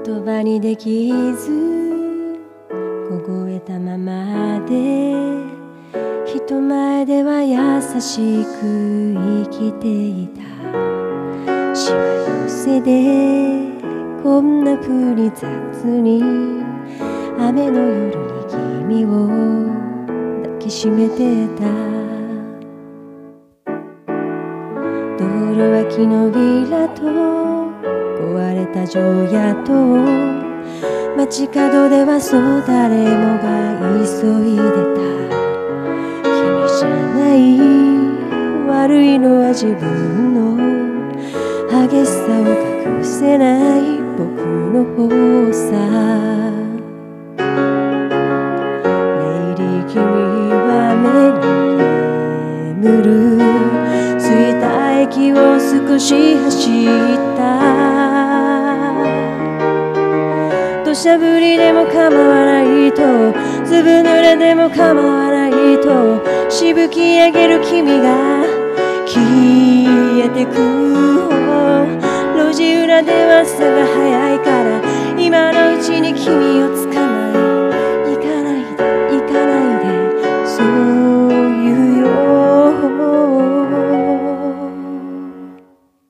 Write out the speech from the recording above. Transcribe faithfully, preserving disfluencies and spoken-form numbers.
言葉にできず凍えたままで人前では優しく生きていた。しわ寄せでこんな風に雑に雨の夜に君を抱きしめてた。道路脇のビラと壊れた城屋と街角ではそう誰もが急いでた。君じゃない悪いのは自分の激しさを隠せない僕の方さ。レイリー君は目に眠る着いた駅を少し走った。土砂降りでも構わないとずぶ濡れでも構わないとしぶき上げる君が消えてく。路地裏では朝が早